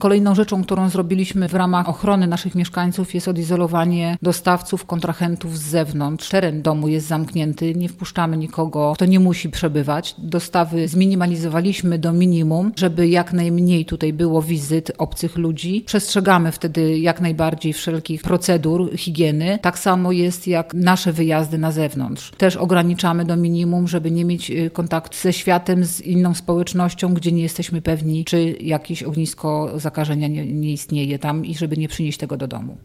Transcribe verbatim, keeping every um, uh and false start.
Kolejną rzeczą, którą zrobiliśmy w ramach ochrony naszych mieszkańców, jest odizolowanie dostawców, kontrahentów z zewnątrz. Teren domu jest zamknięty, nie wpuszczamy nikogo, kto nie musi przebywać. Dostawy zminimalizowaliśmy do minimum, żeby jak najmniej tutaj było wizyt obcych ludzi. Przestrzegamy wtedy jak najbardziej wszelkich procedur higieny. Tak samo jest jak nasze wyjazdy na zewnątrz. Też ograniczamy do minimum, żeby nie mieć kontaktu ze światem, z inną społecznością, gdzie nie jesteśmy pewni, czy jakieś ognisko zakażenia nie, nie istnieje tam i żeby nie przynieść tego do domu.